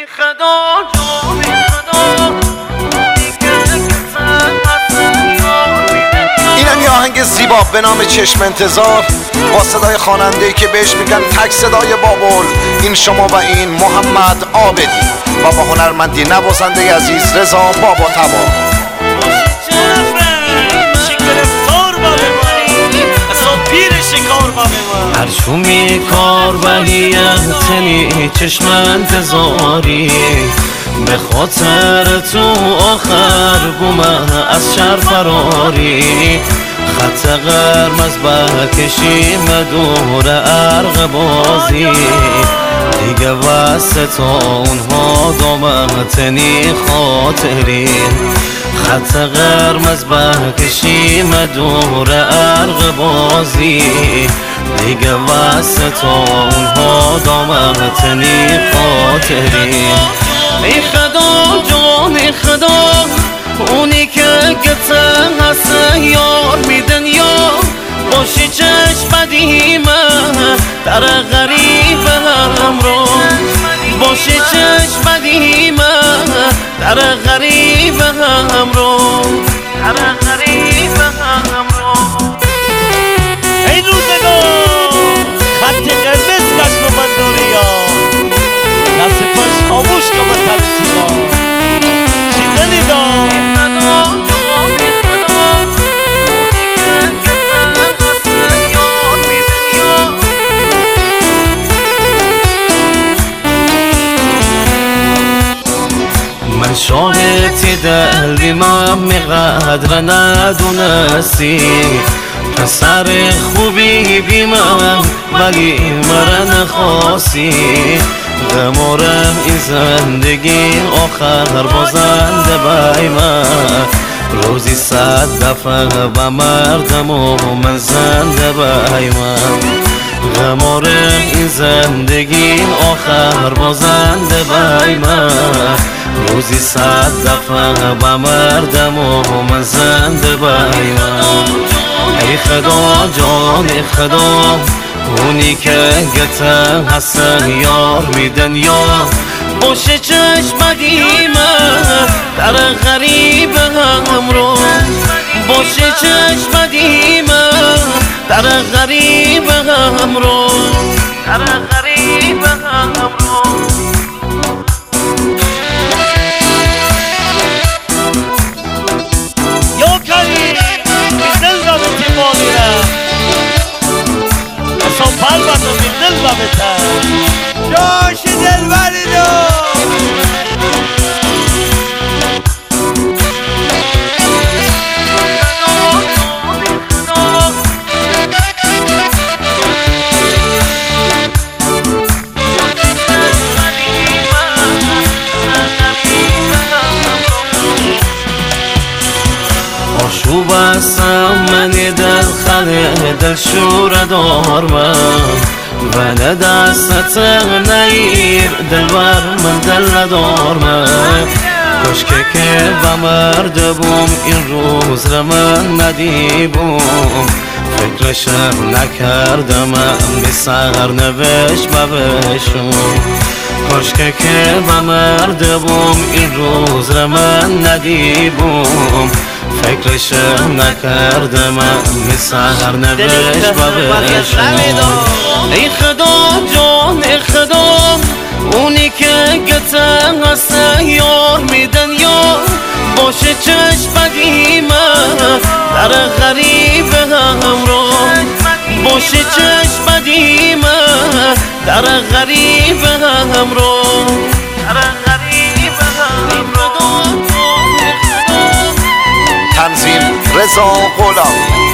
ای خدا جان ای خدا اینم یه آهنگ زیبا به نام چشم انتظار با صدای خواننده‌ای که بهش میگن تک صدای بابل. این شما و این محمد عابدی و با هنرمندی نوازنده عزیز رضا بابا تبا. هرچومی کار وحیتنی چشم انتظاری به خاطر تو آخر بومه از شهر فراری خط قرمز بکشیم دور عرق بازی دیگه وسط اونها دامتنی خاطری خط قرمز بکشیم دور عرق بازی دیگه وسط اونها دامتنی خاطری ای خدا جان ای خدا اونی که گته هست یار میدن یا باشی چشم بدیمه در غریب همرو باشی چشم بدیمه در غریب همرو در غریب همرو ای روزگار خط قرمز کشم و من داری یا دست پاش خاموش که من ترسیما چی دلی دار من شاهدی دلی من میقدر ندونستی پسر خوبی بی من ولی مرا نخواستی غمارم این زندگی آخر بازنده بای من روزی 100 دفعه و مردم و من زنده بای من غمارم این زندگی آخر بازنده بای من روزی 100 دفعه و مردم و من زنده بای من ای خدا جان ای خدا اونی که گته هست یار میدن یا باشه چشم بدیمه در غریب همرو باشه چشم بدیمه در غریب همرو در غریب همرو یا کاری دل را به تیمانیرم اصلا پلبت رو به دل را بتر جاش دل بری دو آشوب هستم منی در خله دل شور دارمم و نه دستت نیر دل بر من دل ندارمم کشکه که و مرد بوم این روز را من ندیبوم فکرشم نکردم بی سرنوشت ببشم کشکه که و مرد بوم این روز را من ندیبوم فکرشم نکردم می سرنوشت ببشم ای خدا جان ای خدا اونی که گته هست یار میدن یا باشه چشم بدیمه در غریب همرو باشه چشم بدیمه در غریب همرو در غریب همرو تنظیم رضا غلام.